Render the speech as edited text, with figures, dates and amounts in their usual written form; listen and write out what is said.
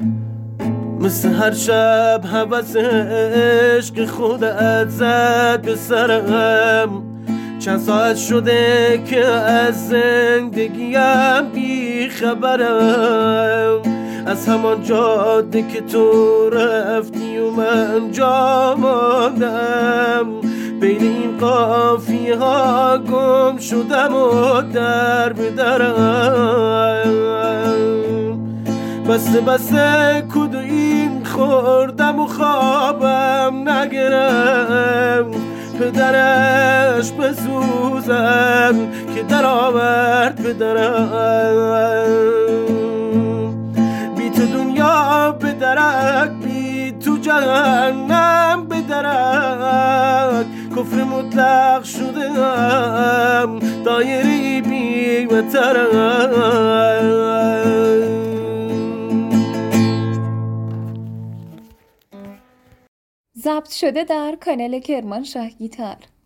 مثل هر شب هوس عشق خودت زد به سرم. چند ساعت شده که از زندگیم بی خبرم، از همان جاده که تو رفتی و من جا ماندم. بین این قافیه ها گم شدم و در به درم. بسته بسته کدو این خوردم و خوابم نگرم. پدرش بسوزم که در آورد پدرم. بی تو دنیا به درک، بی تو جهنم به درک. کفر مطلق شدم، دایره بی مطرم. ضبط شده در کانال کرمانشاه گیتار.